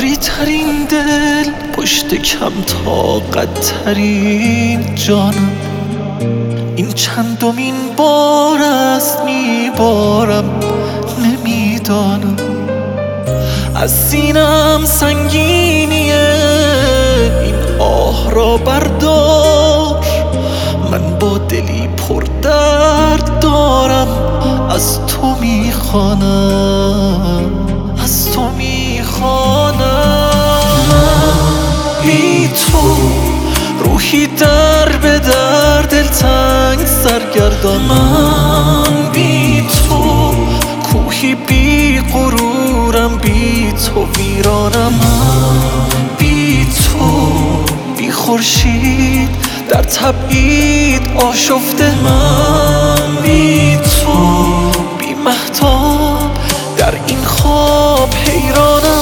ابری ترین دل، پشت کم طاقت ترین جانم. این چندمین بار است میبارم، نمیدانم. از سینم سنگینیه این آه را بردار. من با دلی پر درد دارم، از تو میخوانم، از تو میخوانم. بی تو روحی در به در، دلتنگ سرگردان. من بی تو کوهی بی غرورم، بی تو ویرانم. من بی تو بی خورشید در تبعید آشفته. من بی تو بی مهتاب در این خواب حیرانم.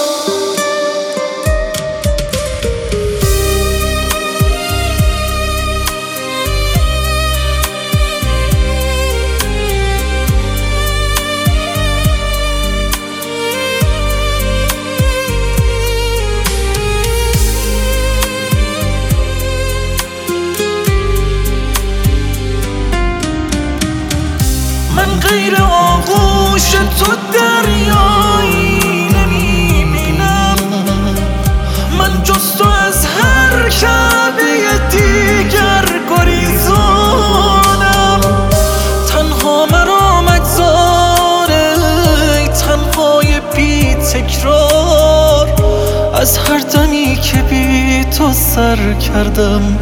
من غیر آغوش تو دریایی نمیبینم. من جز تو از هر کعبه دیگر گریزانم. تنها مرا مگذاره، تنهای بی تکرار. از هر دمی که بی تو سر کردم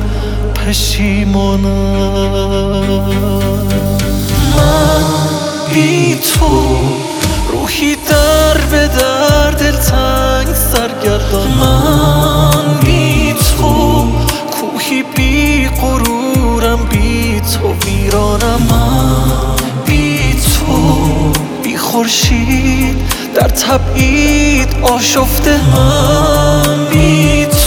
پشیمانم. من بی تو روحی در به در، دلتنگ سرگردان. من بی تو کوهی بی غرورم، بی تو ویرانم. من بی تو بی خورشید در تبعید آشفته. من بی تو